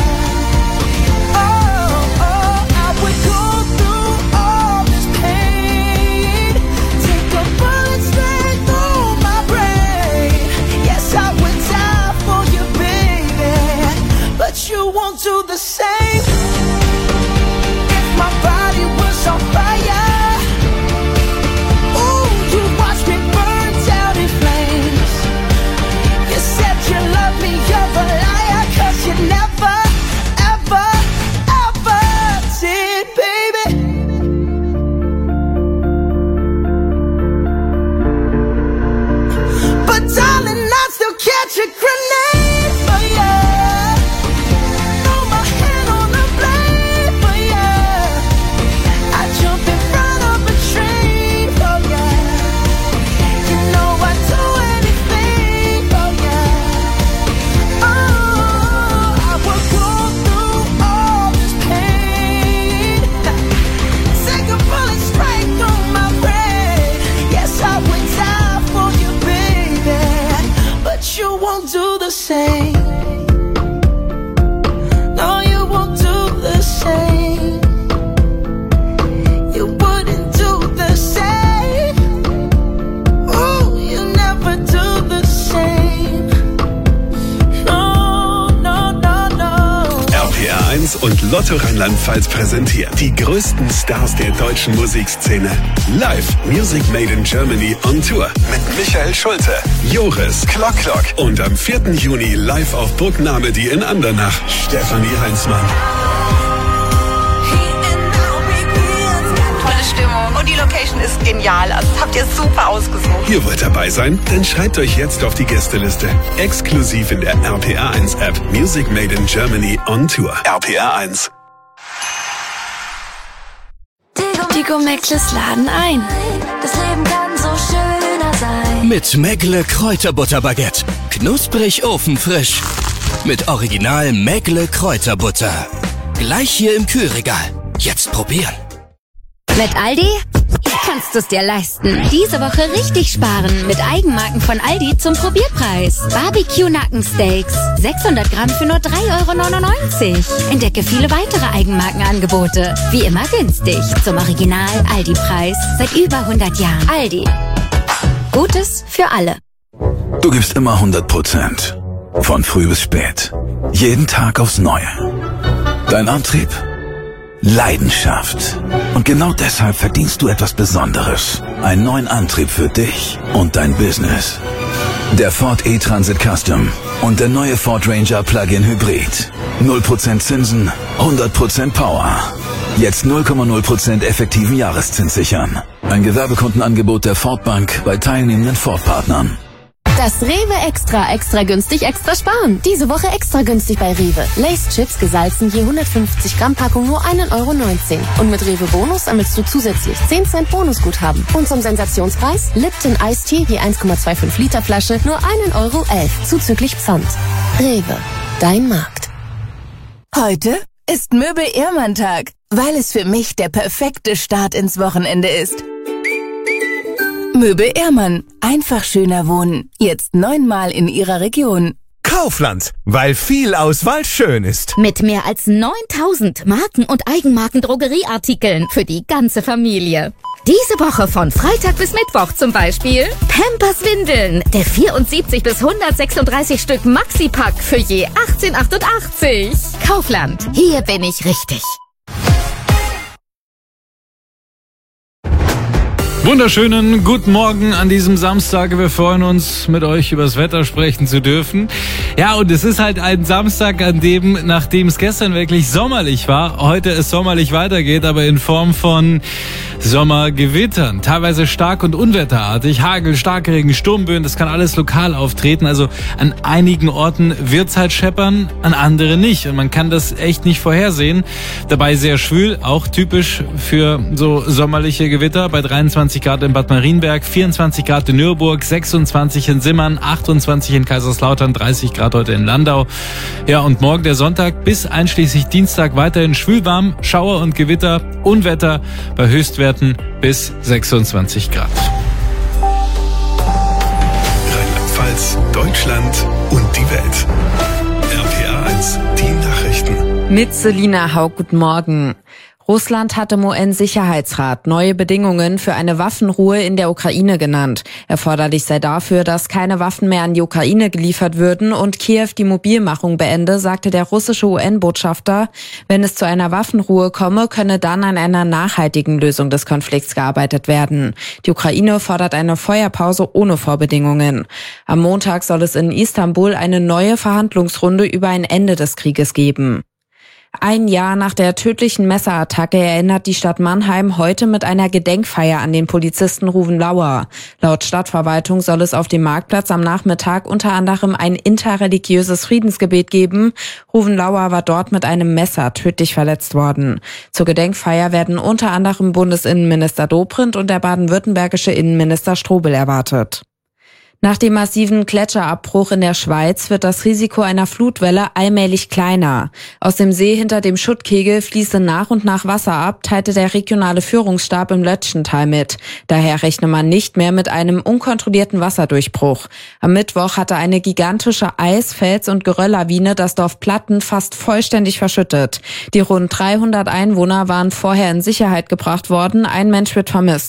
Oh, I would go through all this pain. Take a bullet straight through my brain. Yes, I would die for you, baby, but you won't do the same. If my body was on fire, ooh, you watch me burn down in flames. You said you love me, you're a liar, cause you never, ever, ever did, baby. But darling, I'd still catch a grenade for ya. Throw my hand on a 1 und Lotto Rheinland-Pfalz präsentiert die größten Stars der deutschen Musikszene. Live Music Made in Germany on Tour mit Michael Schulte, Joris, Klock und am 4. Juni live auf Burg Namedy in Andernach, Stefanie Heinzmann. Tolle Stimmung und die Location ist genial. Also das habt ihr super ausgesucht. Ihr wollt dabei sein? Dann schreibt euch jetzt auf die Gästeliste. Exklusiv in der RPR1 App. Music Made in Germany on Tour. RPR1. Tigo Mäckles laden ein. Das Leben kann so schöner sein. Mit Mäckle Kräuterbutterbaguette. Knusprig ofenfrisch. Mit Original Mäckle Kräuterbutter. Gleich hier im Kühlregal. Jetzt probieren. Mit Aldi kannst du es dir leisten. Diese Woche richtig sparen mit Eigenmarken von Aldi zum Probierpreis. Barbecue-Nackensteaks, 600 Gramm für nur 3,99 €. Entdecke viele weitere Eigenmarkenangebote. Wie immer günstig. Zum Original Aldi-Preis. Seit über 100 Jahren. Aldi. Gutes für alle. Du gibst immer 100%. Von früh bis spät. Jeden Tag aufs Neue. Dein Antrieb? Leidenschaft. Und genau deshalb verdienst du etwas Besonderes. Einen neuen Antrieb für dich und dein Business. Der Ford E-Transit Custom und der neue Ford Ranger Plug-in Hybrid. 0% Zinsen, 100% Power. Jetzt 0,0% effektiven Jahreszins sichern. Ein Gewerbekundenangebot der Ford Bank bei teilnehmenden Ford-Partnern. Das Rewe extra günstig, extra sparen. Diese Woche extra günstig bei Rewe. Lay's Chips gesalzen, je 150 Gramm Packung nur 1,19 €. Und mit Rewe Bonus sammelst du zusätzlich 10 Cent Bonusguthaben. Und zum Sensationspreis Lipton Ice Tea, je 1,25 Liter Flasche, nur 1,11 € zuzüglich Pfand. Rewe, dein Markt. Heute ist Möbel-Ehrmann-Tag, weil es für mich der perfekte Start ins Wochenende ist. Möbel Ehrmann. Einfach schöner wohnen. Jetzt 9-mal in Ihrer Region. Kaufland, weil viel Auswahl schön ist. Mit mehr als 9000 Marken- und Eigenmarken-Drogerieartikeln für die ganze Familie. Diese Woche von Freitag bis Mittwoch zum Beispiel Pampers Windeln, der 74 bis 136 Stück Maxi-Pack für je 18,88 €. Kaufland, hier bin ich richtig. Wunderschönen guten Morgen an diesem Samstag. Wir freuen uns, mit euch über das Wetter sprechen zu dürfen. Ja, und es ist halt ein Samstag, an dem, nachdem es gestern wirklich sommerlich war, heute es sommerlich weitergeht, aber in Form von Sommergewittern. Teilweise stark und unwetterartig. Hagel, Starkregen, Sturmböen, das kann alles lokal auftreten. Also an einigen Orten wird's halt scheppern, an anderen nicht. Und man kann das echt nicht vorhersehen. Dabei sehr schwül, auch typisch für so sommerliche Gewitter bei 23 Grad in Bad Marienberg, 24 Grad in Nürburg, 26 in Simmern, 28 in Kaiserslautern, 30 Grad heute in Landau. Ja, und morgen der Sonntag bis einschließlich Dienstag weiterhin schwülwarm, Schauer und Gewitter, Unwetter bei Höchstwerten bis 26 Grad. Rheinland-Pfalz, Deutschland und die Welt. RPR1, die Nachrichten. Mit Selina Haug, guten Morgen. Russland hat im UN-Sicherheitsrat neue Bedingungen für eine Waffenruhe in der Ukraine genannt. Erforderlich sei dafür, dass keine Waffen mehr an die Ukraine geliefert würden und Kiew die Mobilmachung beende, sagte der russische UN-Botschafter. Wenn es zu einer Waffenruhe komme, könne dann an einer nachhaltigen Lösung des Konflikts gearbeitet werden. Die Ukraine fordert eine Feuerpause ohne Vorbedingungen. Am Montag soll es in Istanbul eine neue Verhandlungsrunde über ein Ende des Krieges geben. Ein Jahr nach der tödlichen Messerattacke erinnert die Stadt Mannheim heute mit einer Gedenkfeier an den Polizisten Ruven Lauer. Laut Stadtverwaltung soll es auf dem Marktplatz am Nachmittag unter anderem ein interreligiöses Friedensgebet geben. Ruven Lauer war dort mit einem Messer tödlich verletzt worden. Zur Gedenkfeier werden unter anderem Bundesinnenminister Dobrindt und der baden-württembergische Innenminister Strobel erwartet. Nach dem massiven Gletscherabbruch in der Schweiz wird das Risiko einer Flutwelle allmählich kleiner. Aus dem See hinter dem Schuttkegel fließe nach und nach Wasser ab, teilte der regionale Führungsstab im Lötschental mit. Daher rechne man nicht mehr mit einem unkontrollierten Wasserdurchbruch. Am Mittwoch hatte eine gigantische Eis-, Fels- und Gerölllawine das Dorf Platten fast vollständig verschüttet. Die rund 300 Einwohner waren vorher in Sicherheit gebracht worden, ein Mensch wird vermisst.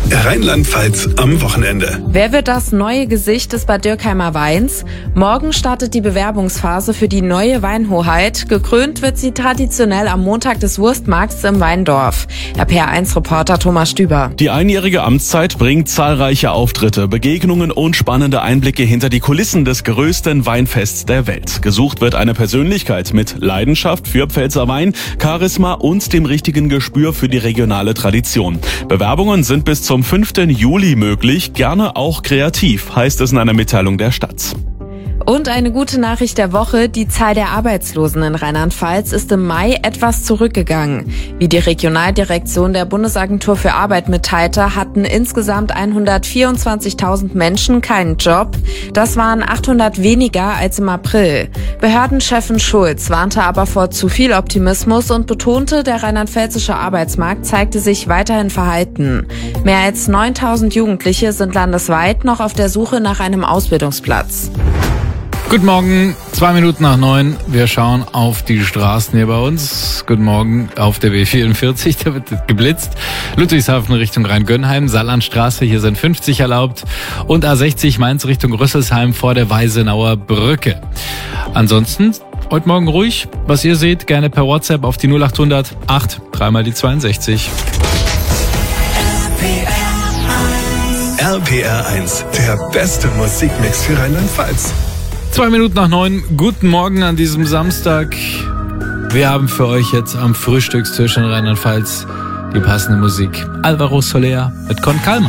Rheinland-Pfalz am Wochenende. Wer wird das neue Gesicht des Bad Dürkheimer Weins? Morgen startet die Bewerbungsphase für die neue Weinhoheit. Gekrönt wird sie traditionell am Montag des Wurstmarkts im Weindorf. RPR1-Reporter Thomas Stüber. Die einjährige Amtszeit bringt zahlreiche Auftritte, Begegnungen und spannende Einblicke hinter die Kulissen des größten Weinfests der Welt. Gesucht wird eine Persönlichkeit mit Leidenschaft für Pfälzer Wein, Charisma und dem richtigen Gespür für die regionale Tradition. Bewerbungen sind bis zum 5. Juli möglich, gerne auch kreativ, heißt es in einer Mitteilung der Stadt. Und eine gute Nachricht der Woche, die Zahl der Arbeitslosen in Rheinland-Pfalz ist im Mai etwas zurückgegangen. Wie die Regionaldirektion der Bundesagentur für Arbeit mitteilte, hatten insgesamt 124.000 Menschen keinen Job. Das waren 800 weniger als im April. Behördenchefin Schulz warnte aber vor zu viel Optimismus und betonte, der rheinland-pfälzische Arbeitsmarkt zeigte sich weiterhin verhalten. Mehr als 9.000 Jugendliche sind landesweit noch auf der Suche nach einem Ausbildungsplatz. Guten Morgen, 2 Minuten nach 9. Wir schauen auf die Straßen hier bei uns. Guten Morgen auf der B44, da wird geblitzt. Ludwigshafen Richtung Rheingönheim, Saarlandstraße, hier sind 50 erlaubt. Und A60 Mainz Richtung Rüsselsheim vor der Weisenauer Brücke. Ansonsten heute Morgen ruhig. Was ihr seht, gerne per WhatsApp auf die 0800 8 3 die 62. RPR1, der beste Musikmix für Rheinland-Pfalz. 2 Minuten nach 9. Guten Morgen an diesem Samstag. Wir haben für euch jetzt am Frühstückstisch in Rheinland-Pfalz die passende Musik. Alvaro Soler mit Con Calma.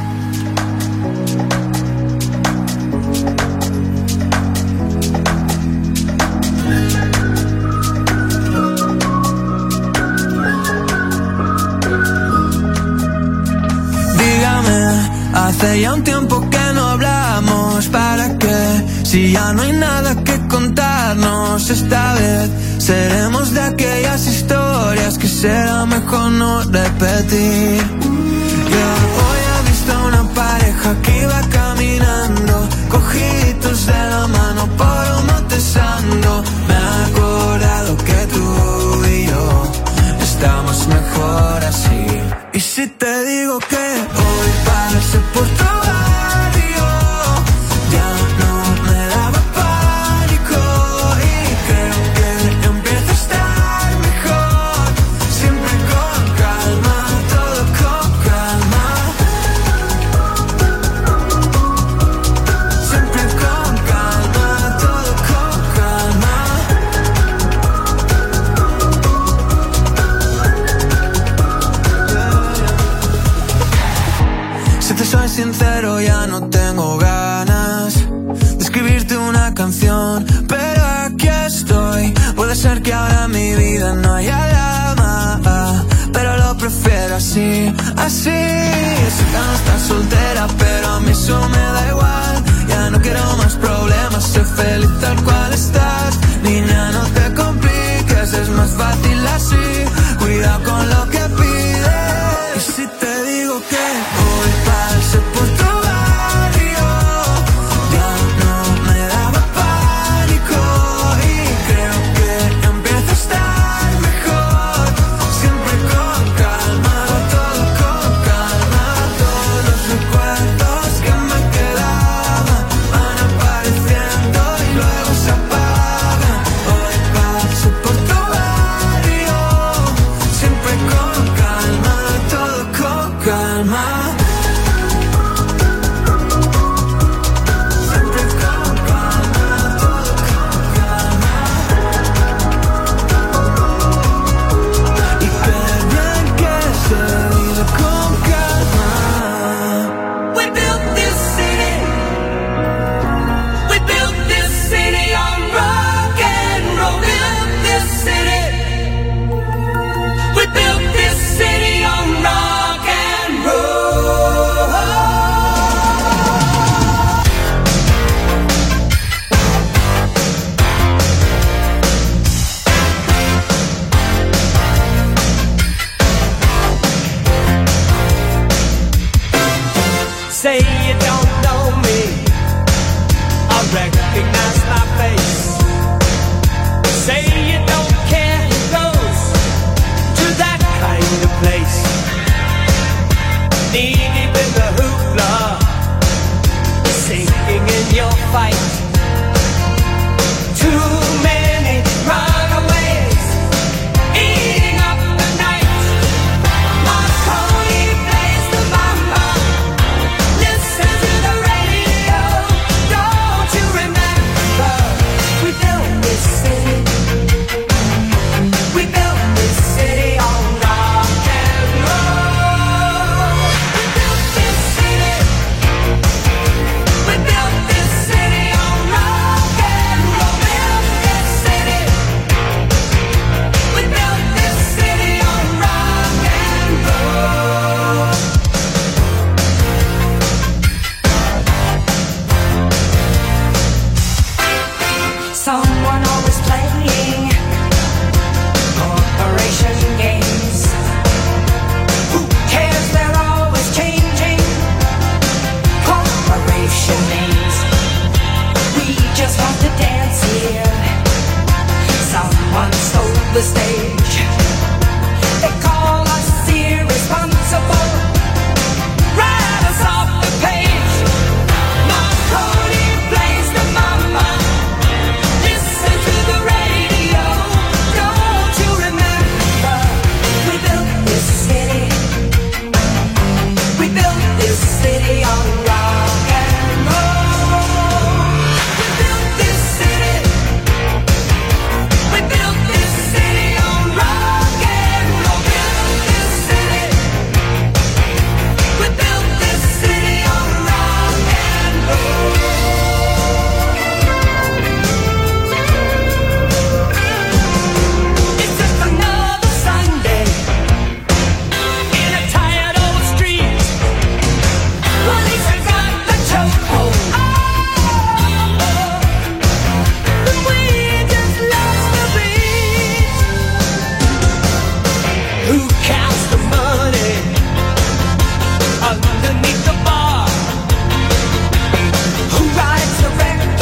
Dígame, hace ya un tiempo que no hablamos, ¿para qué? Si ya no hay nada que contarnos, esta vez seremos de aquellas historias que será mejor no repetir. Yo hoy he visto a una pareja que iba caminando, cogiditos de la mano por un monte santo. Me he acordado que tú y yo estamos mejor así. Y si te digo que hoy pasé por tu barrio, ya no me daba pánico y creo que empieza a estar mejor. Siempre con calma, todo con calma. Siempre con calma, todo con calma. Si te soy sincero, ya no tengo ganas de escribirte una canción, pero aquí estoy. Puede ser que ahora en mi vida no haya drama, pero lo prefiero así, así. Sé que no estás soltera, pero a mí eso me da igual. Ya no quiero más problemas, sé feliz tal cual estás. Niña, no te compliques, es más fácil así. Cuidado con lo que pides. Y si te digo que hoy pasé por tu barrio, ya no me daba pánico y creo que empieza a estar mejor. Siempre con calma, todo con calma. Todos los recuerdos que me quedaban van apareciendo y luego se apagan. Hoy pasé por tu barrio, siempre con the stage.